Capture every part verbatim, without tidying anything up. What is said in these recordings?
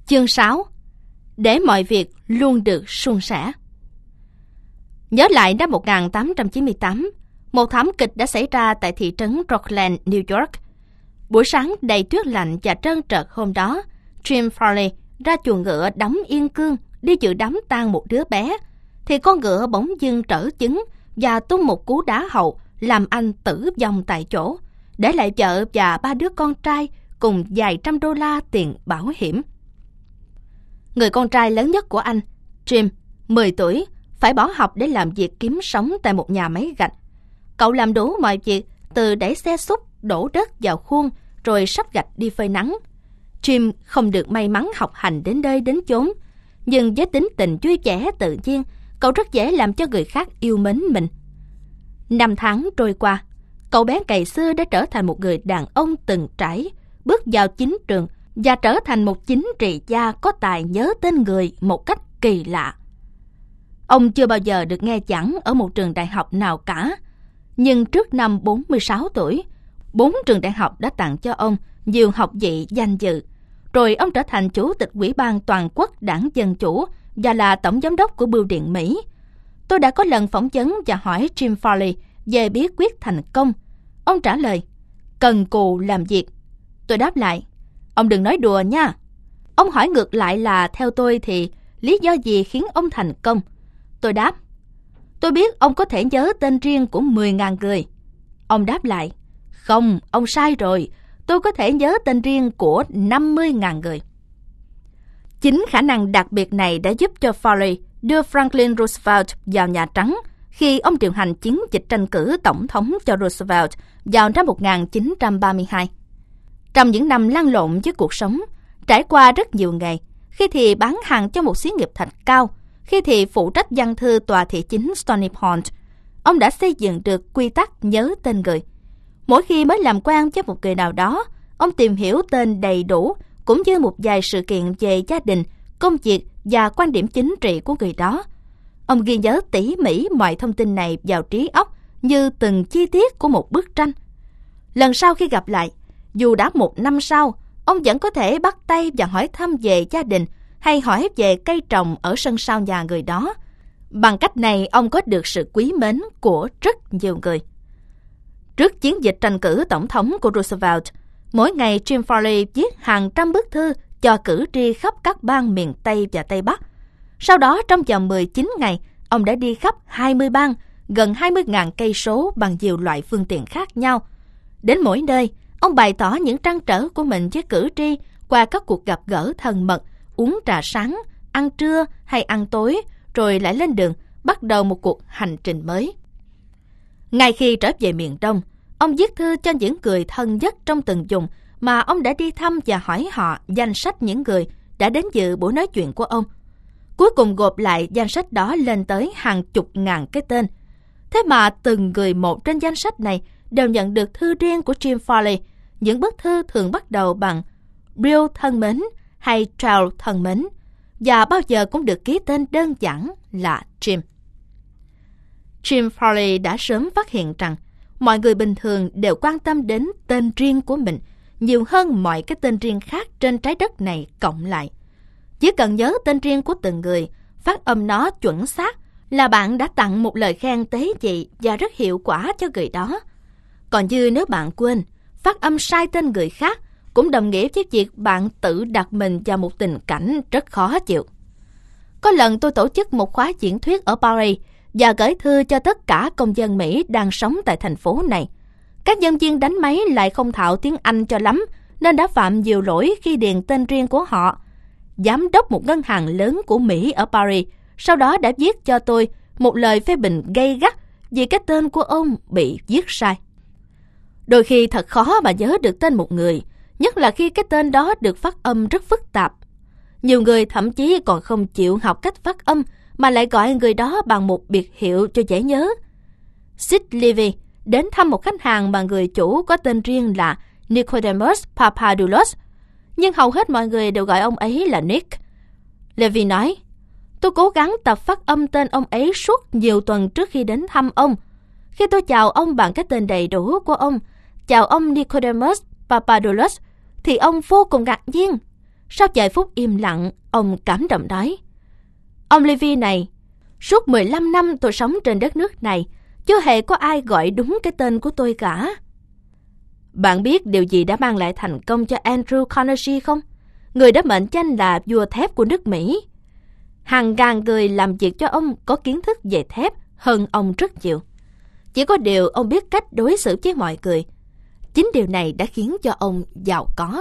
Chương sáu. Để mọi việc luôn được suôn sẻ. Nhớ lại năm một nghìn tám trăm chín mươi tám, một thảm kịch đã xảy ra tại thị trấn Rockland, New York. Buổi sáng đầy tuyết lạnh và trơn trợt hôm đó, Jim Farley ra chuồng ngựa đóng yên cương đi dự đám tang một đứa bé, thì con ngựa bỗng dưng trở chứng và tung một cú đá hậu làm anh tử vong tại chỗ, để lại vợ và ba đứa con trai cùng vài trăm đô la tiền bảo hiểm. Người con trai lớn nhất của anh, Jim, mười tuổi, phải bỏ học để làm việc kiếm sống tại một nhà máy gạch. Cậu làm đủ mọi việc, từ đẩy xe xúc, đổ đất vào khuôn, rồi sắp gạch đi phơi nắng. Jim không được may mắn học hành đến nơi đến chốn, nhưng với tính tình vui vẻ tự nhiên, cậu rất dễ làm cho người khác yêu mến mình. Năm tháng trôi qua, cậu bé cày xưa đã trở thành một người đàn ông từng trải, bước vào chính trường và trở thành một chính trị gia có tài nhớ tên người một cách kỳ lạ. Ông chưa bao giờ được nghe giảng ở một trường đại học nào cả, nhưng trước năm bốn mươi sáu tuổi, bốn trường đại học đã tặng cho ông nhiều học vị danh dự. Rồi ông trở thành chủ tịch Ủy ban Toàn quốc Đảng Dân Chủ và là tổng giám đốc của Bưu điện Mỹ. Tôi đã có lần phỏng vấn và hỏi Jim Farley về bí quyết thành công. Ông trả lời, cần cù làm việc. Tôi đáp lại, ông đừng nói đùa nha. Ông hỏi ngược lại là theo tôi thì lý do gì khiến ông thành công? Tôi đáp, tôi biết ông có thể nhớ tên riêng của mười nghìn người. Ông đáp lại, không, ông sai rồi. Tôi có thể nhớ tên riêng của năm mươi nghìn người. Chính khả năng đặc biệt này đã giúp cho Farley đưa Franklin Roosevelt vào Nhà Trắng khi ông điều hành chiến dịch tranh cử tổng thống cho Roosevelt vào năm một nghìn chín trăm ba mươi hai. Trong những năm lăn lộn với cuộc sống, trải qua rất nhiều nghề, khi thì bán hàng cho một xí nghiệp thạch cao, khi thì phụ trách văn thư tòa thị chính Stony Point, ông đã xây dựng được quy tắc nhớ tên người. Mỗi khi mới làm quen với một người nào đó, ông tìm hiểu tên đầy đủ, cũng như một vài sự kiện về gia đình, công việc và quan điểm chính trị của người đó. Ông ghi nhớ tỉ mỉ mọi thông tin này vào trí óc như từng chi tiết của một bức tranh. Lần sau khi gặp lại, dù đã một năm sau, ông vẫn có thể bắt tay và hỏi thăm về gia đình hay hỏi về cây trồng ở sân sau nhà người đó. Bằng cách này, ông có được sự quý mến của rất nhiều người. Trước chiến dịch tranh cử tổng thống của Roosevelt, mỗi ngày Jim Farley viết hàng trăm bức thư cho cử tri khắp các bang miền Tây và Tây Bắc. Sau đó, trong vòng mười chín ngày, ông đã đi khắp hai mươi bang, gần hai mươi nghìn cây số bằng nhiều loại phương tiện khác nhau. Đến mỗi nơi, ông bày tỏ những trăn trở của mình với cử tri qua các cuộc gặp gỡ thân mật, uống trà sáng, ăn trưa hay ăn tối, rồi lại lên đường, bắt đầu một cuộc hành trình mới. Ngay khi trở về miền Đông, ông viết thư cho những người thân nhất trong từng vùng mà ông đã đi thăm và hỏi họ danh sách những người đã đến dự buổi nói chuyện của ông. Cuối cùng gộp lại danh sách đó lên tới hàng chục ngàn cái tên. Thế mà từng người một trên danh sách này đều nhận được thư riêng của Jim Farley. Những bức thư thường bắt đầu bằng Bill thân mến hay Charles thân mến, và bao giờ cũng được ký tên đơn giản là Jim. Jim Farley đã sớm phát hiện rằng mọi người bình thường đều quan tâm đến tên riêng của mình nhiều hơn mọi cái tên riêng khác trên trái đất này cộng lại. Chỉ cần nhớ tên riêng của từng người, phát âm nó chuẩn xác là bạn đã tặng một lời khen tế nhị và rất hiệu quả cho người đó. Còn như nếu bạn quên, phát âm sai tên người khác cũng đồng nghĩa với việc bạn tự đặt mình vào một tình cảnh rất khó chịu. Có lần tôi tổ chức một khóa diễn thuyết ở Paris và gửi thư cho tất cả công dân Mỹ đang sống tại thành phố này. Các nhân viên đánh máy lại không thạo tiếng Anh cho lắm, nên đã phạm nhiều lỗi khi điền tên riêng của họ. Giám đốc một ngân hàng lớn của Mỹ ở Paris sau đó đã viết cho tôi một lời phê bình gay gắt vì cái tên của ông bị viết sai. Đôi khi thật khó mà nhớ được tên một người, nhất là khi cái tên đó được phát âm rất phức tạp. Nhiều người thậm chí còn không chịu học cách phát âm mà lại gọi người đó bằng một biệt hiệu cho dễ nhớ. Sid Levy đến thăm một khách hàng mà người chủ có tên riêng là Nicodemus Papadoulos, nhưng hầu hết mọi người đều gọi ông ấy là Nick. Levy nói, tôi cố gắng tập phát âm tên ông ấy suốt nhiều tuần trước khi đến thăm ông. Khi tôi chào ông bằng cái tên đầy đủ của ông, chào ông Nicodemus Papadoulos, thì ông vô cùng ngạc nhiên. Sau vài phút im lặng, ông cảm động nói: "Ông Levy này, suốt mười lăm năm tôi sống trên đất nước này, chưa hề có ai gọi đúng cái tên của tôi cả." Bạn biết điều gì đã mang lại thành công cho Andrew Carnegie không? Người đã mệnh danh là vua thép của nước Mỹ. Hàng ngàn người làm việc cho ông có kiến thức về thép hơn ông rất nhiều. Chỉ có điều ông biết cách đối xử với mọi người. Chính điều này đã khiến cho ông giàu có.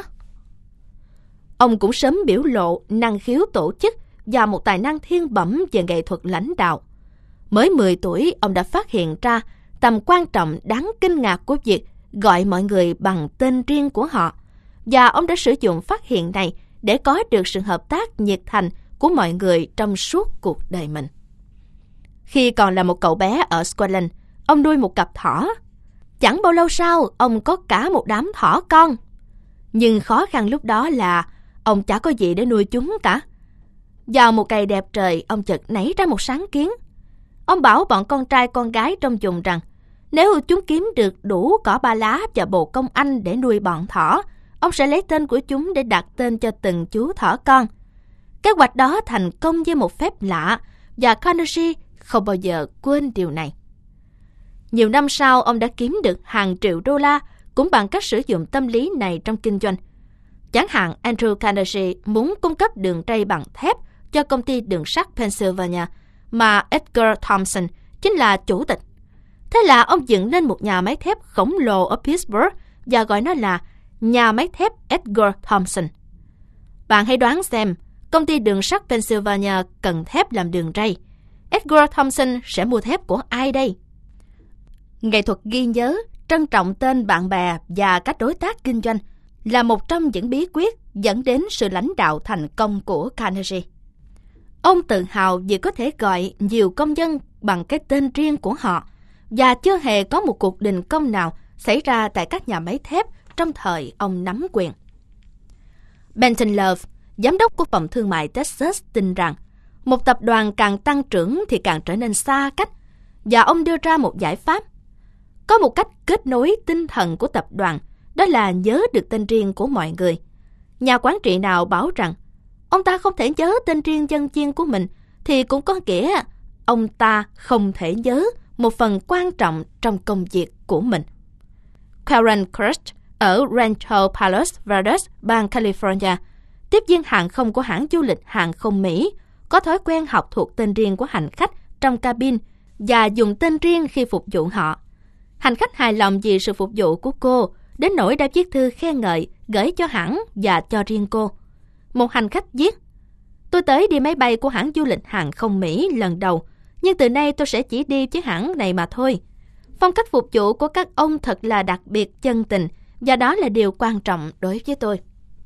Ông cũng sớm biểu lộ năng khiếu tổ chức và một tài năng thiên bẩm về nghệ thuật lãnh đạo. Mới mười tuổi, ông đã phát hiện ra tầm quan trọng đáng kinh ngạc của việc gọi mọi người bằng tên riêng của họ, và ông đã sử dụng phát hiện này để có được sự hợp tác nhiệt thành của mọi người trong suốt cuộc đời mình. Khi còn là một cậu bé ở Scotland, ông nuôi một cặp thỏ. Chẳng bao lâu sau, ông có cả một đám thỏ con. Nhưng khó khăn lúc đó là ông chả có gì để nuôi chúng cả. Vào một ngày đẹp trời, ông chợt nảy ra một sáng kiến. Ông bảo bọn con trai con gái trong vùng rằng nếu chúng kiếm được đủ cỏ ba lá và bồ công anh để nuôi bọn thỏ, ông sẽ lấy tên của chúng để đặt tên cho từng chú thỏ con. Kế hoạch đó thành công với một phép lạ, và Carnegie không bao giờ quên điều này. Nhiều năm sau, ông đã kiếm được hàng triệu đô la cũng bằng cách sử dụng tâm lý này trong kinh doanh. Chẳng hạn, Andrew Carnegie muốn cung cấp đường ray bằng thép cho công ty đường sắt Pennsylvania mà Edgar Thomson chính là chủ tịch. Thế là ông dựng nên một nhà máy thép khổng lồ ở Pittsburgh và gọi nó là nhà máy thép Edgar Thomson. Bạn hãy đoán xem, công ty đường sắt Pennsylvania cần thép làm đường ray. Edgar Thomson sẽ mua thép của ai đây? Nghệ thuật ghi nhớ, trân trọng tên bạn bè và các đối tác kinh doanh là một trong những bí quyết dẫn đến sự lãnh đạo thành công của Carnegie. Ông tự hào vì có thể gọi nhiều công dân bằng cái tên riêng của họ, và chưa hề có một cuộc đình công nào xảy ra tại các nhà máy thép trong thời ông nắm quyền. Benton Love, giám đốc của phòng thương mại Texas, tin rằng một tập đoàn càng tăng trưởng thì càng trở nên xa cách, và ông đưa ra một giải pháp. Có một cách kết nối tinh thần của tập đoàn, đó là nhớ được tên riêng của mọi người. Nhà quản trị nào bảo rằng ông ta không thể nhớ tên riêng nhân viên của mình, thì cũng có nghĩa ông ta không thể nhớ một phần quan trọng trong công việc của mình. Karen Kurtz ở Rancho Palos Verdes, bang California, tiếp viên hàng không của hãng du lịch hàng không Mỹ, có thói quen học thuộc tên riêng của hành khách trong cabin và dùng tên riêng khi phục vụ họ. Hành khách hài lòng vì sự phục vụ của cô, đến nỗi đã viết thư khen ngợi gửi cho hãng và cho riêng cô. Một hành khách viết: "Tôi tới đi máy bay của hãng du lịch hàng không Mỹ lần đầu, nhưng từ nay tôi sẽ chỉ đi với hãng này mà thôi. Phong cách phục vụ của các ông thật là đặc biệt chân tình, và đó là điều quan trọng đối với tôi."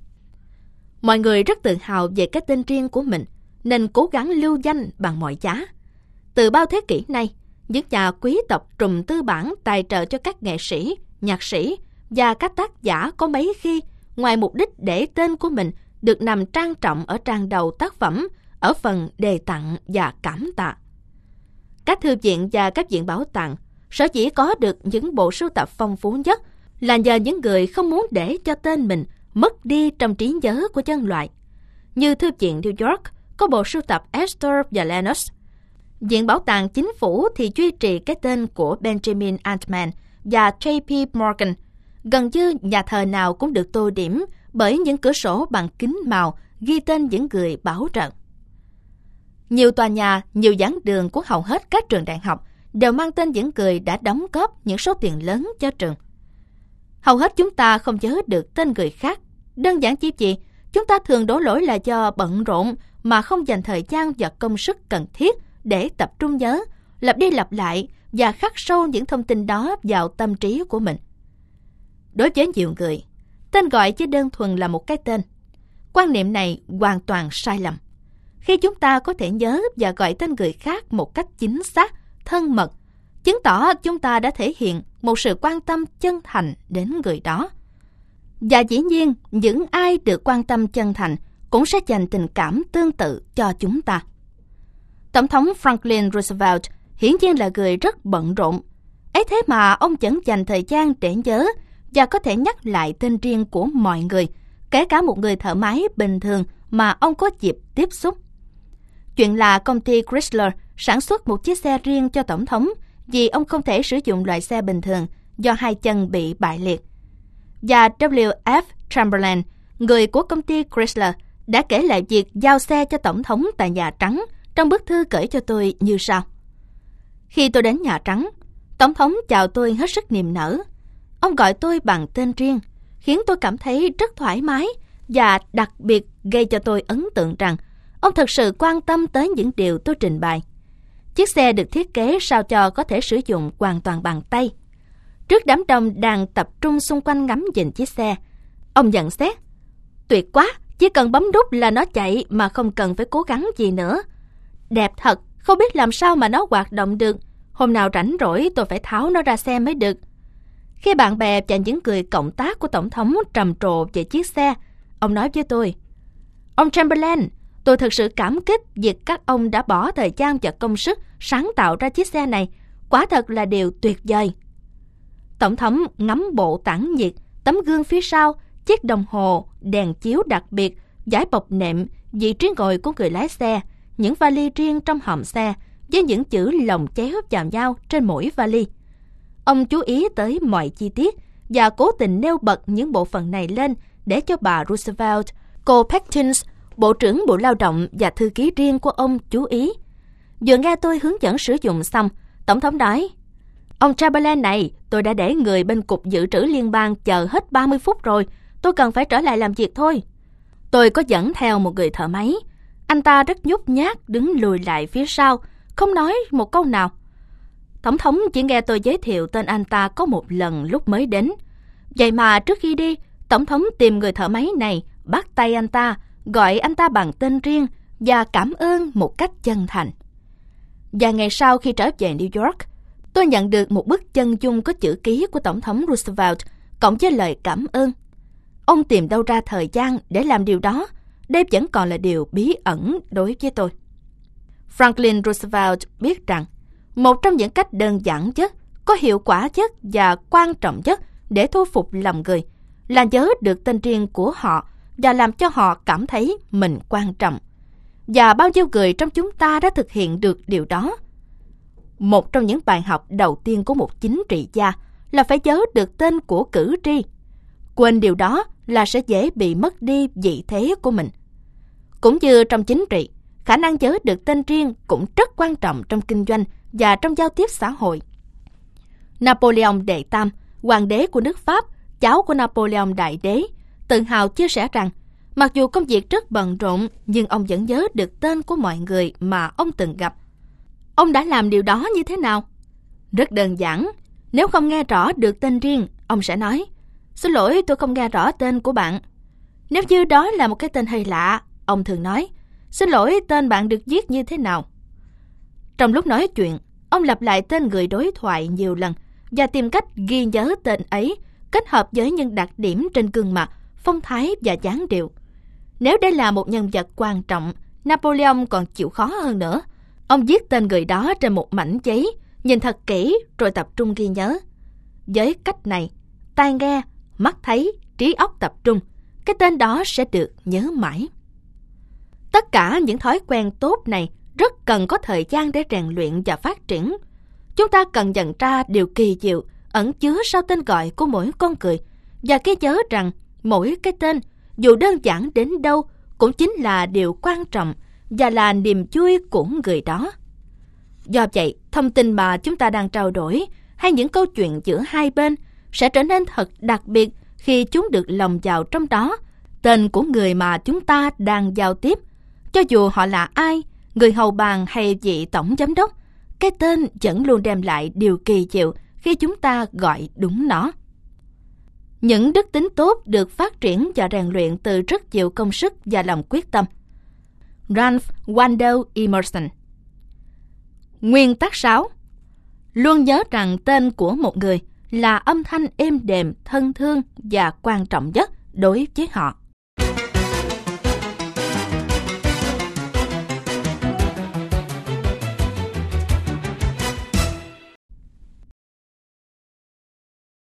Mọi người rất tự hào về cái tên riêng của mình, nên cố gắng lưu danh bằng mọi giá. Từ bao thế kỷ nay, những nhà quý tộc trùm tư bản tài trợ cho các nghệ sĩ, nhạc sĩ và các tác giả có mấy khi, ngoài mục đích để tên của mình được nằm trang trọng ở trang đầu tác phẩm, ở phần đề tặng và cảm tạ. Các thư viện và các viện bảo tàng sở dĩ có được những bộ sưu tập phong phú nhất là nhờ những người không muốn để cho tên mình mất đi trong trí nhớ của nhân loại. Như Thư viện New York có bộ sưu tập Esther và Lennox. Viện Bảo tàng Chính phủ thì duy trì cái tên của Benjamin Altman và J P Morgan. Gần như nhà thờ nào cũng được tô điểm bởi những cửa sổ bằng kính màu ghi tên những người bảo trợ. Nhiều tòa nhà, nhiều giảng đường của hầu hết các trường đại học đều mang tên những người đã đóng góp những số tiền lớn cho trường. Hầu hết chúng ta không nhớ được tên người khác. Đơn giản chỉ vì chúng ta thường đổ lỗi là do bận rộn mà không dành thời gian và công sức cần thiết để tập trung nhớ, lặp đi lặp lại và khắc sâu những thông tin đó vào tâm trí của mình. Đối với nhiều người, tên gọi chỉ đơn thuần là một cái tên. Quan niệm này hoàn toàn sai lầm. Khi chúng ta có thể nhớ và gọi tên người khác một cách chính xác, thân mật, chứng tỏ chúng ta đã thể hiện một sự quan tâm chân thành đến người đó. Và dĩ nhiên, những ai được quan tâm chân thành cũng sẽ dành tình cảm tương tự cho chúng ta. Tổng thống Franklin Roosevelt hiển nhiên là người rất bận rộn. Ấy thế mà ông vẫn dành thời gian để nhớ và có thể nhắc lại tên riêng của mọi người, kể cả một người thợ máy bình thường mà ông có dịp tiếp xúc. Chuyện là công ty Chrysler sản xuất một chiếc xe riêng cho Tổng thống vì ông không thể sử dụng loại xe bình thường do hai chân bị bại liệt. Và W F Chamberlain, người của công ty Chrysler, đã kể lại việc giao xe cho Tổng thống tại Nhà Trắng trong bức thư gửi cho tôi như sau. Khi tôi đến Nhà Trắng, Tổng thống chào tôi hết sức niềm nở. Ông gọi tôi bằng tên riêng, khiến tôi cảm thấy rất thoải mái và đặc biệt gây cho tôi ấn tượng rằng ông thực sự quan tâm tới những điều tôi trình bày. Chiếc xe được thiết kế sao cho có thể sử dụng hoàn toàn bằng tay. Trước đám đông đang tập trung xung quanh ngắm nhìn chiếc xe, ông nhận xét: tuyệt quá, chỉ cần bấm nút là nó chạy mà không cần phải cố gắng gì nữa. Đẹp thật, không biết làm sao mà nó hoạt động được. Hôm nào rảnh rỗi tôi phải tháo nó ra xem mới được. Khi bạn bè và những người cộng tác của Tổng thống trầm trồ về chiếc xe, ông nói với tôi: ông Chamberlain, tôi thực sự cảm kích việc các ông đã bỏ thời gian và công sức sáng tạo ra chiếc xe này. Quả thật là điều tuyệt vời. Tổng thống ngắm bộ tản nhiệt, tấm gương phía sau, chiếc đồng hồ, đèn chiếu đặc biệt, dải bọc nệm, vị trí ngồi của người lái xe, những vali riêng trong hòm xe với những chữ lồng chéo vào nhau trên mỗi vali. Ông chú ý tới mọi chi tiết và cố tình nêu bật những bộ phận này lên để cho bà Roosevelt, cô Perkins, Bộ trưởng Bộ Lao động và thư ký riêng của ông chú ý. Vừa nghe tôi hướng dẫn sử dụng xong, Tổng thống nói: ông Chamberlain này, tôi đã để người bên Cục Dự trữ Liên bang chờ hết ba mươi phút rồi, tôi cần phải trở lại làm việc thôi. Tôi có dẫn theo một người thợ máy. Anh ta rất nhút nhát đứng lùi lại phía sau, không nói một câu nào. Tổng thống chỉ nghe tôi giới thiệu tên anh ta có một lần lúc mới đến. Vậy mà trước khi đi, Tổng thống tìm người thợ máy này, bắt tay anh ta, gọi anh ta bằng tên riêng và cảm ơn một cách chân thành. Và ngày sau khi trở về New York, tôi nhận được một bức chân dung có chữ ký của Tổng thống Roosevelt cộng với lời cảm ơn. Ông tìm đâu ra thời gian để làm điều đó? Đây vẫn còn là điều bí ẩn đối với tôi. Franklin Roosevelt biết rằng một trong những cách đơn giản nhất, có hiệu quả nhất và quan trọng nhất để thu phục lòng người là nhớ được tên riêng của họ và làm cho họ cảm thấy mình quan trọng. Và bao nhiêu người trong chúng ta đã thực hiện được điều đó? Một trong những bài học đầu tiên của một chính trị gia là phải nhớ được tên của cử tri. Quên điều đó là sẽ dễ bị mất đi vị thế của mình. Cũng như trong chính trị, khả năng nhớ được tên riêng cũng rất quan trọng trong kinh doanh và trong giao tiếp xã hội. Napoleon đệ tam, hoàng đế của nước Pháp, cháu của Napoleon đại đế, tự hào chia sẻ rằng mặc dù công việc rất bận rộn nhưng ông vẫn nhớ được tên của mọi người mà ông từng gặp. Ông đã làm điều đó như thế nào? Rất đơn giản. Nếu không nghe rõ được tên riêng, ông sẽ nói: xin lỗi, tôi không nghe rõ tên của bạn. Nếu như đó là một cái tên hơi lạ, ông thường nói: xin lỗi, tên bạn được viết như thế nào? Trong lúc nói chuyện, ông lặp lại tên người đối thoại nhiều lần và tìm cách ghi nhớ tên ấy, kết hợp với những đặc điểm trên gương mặt, phong thái và dáng điệu. Nếu đây là một nhân vật quan trọng, Napoleon còn chịu khó hơn nữa. Ông viết tên người đó trên một mảnh giấy, nhìn thật kỹ rồi tập trung ghi nhớ. Với cách này, tai nghe, mắt thấy, trí óc tập trung, cái tên đó sẽ được nhớ mãi. Tất cả những thói quen tốt này rất cần có thời gian để rèn luyện và phát triển. Chúng ta cần nhận ra điều kỳ diệu ẩn chứa sau tên gọi của mỗi con người và cái nhớ rằng mỗi cái tên, dù đơn giản đến đâu, cũng chính là điều quan trọng và là niềm vui của người đó. Do vậy, thông tin mà chúng ta đang trao đổi hay những câu chuyện giữa hai bên sẽ trở nên thật đặc biệt khi chúng được lồng vào trong đó tên của người mà chúng ta đang giao tiếp. Cho dù họ là ai, người hầu bàn hay vị tổng giám đốc, cái tên vẫn luôn đem lại điều kỳ diệu khi chúng ta gọi đúng nó. Những đức tính tốt được phát triển và rèn luyện từ rất nhiều công sức và lòng quyết tâm. Ralph Waldo Emerson. Nguyên tắc sáu. Luôn nhớ rằng tên của một người là âm thanh êm đềm, thân thương và quan trọng nhất đối với họ.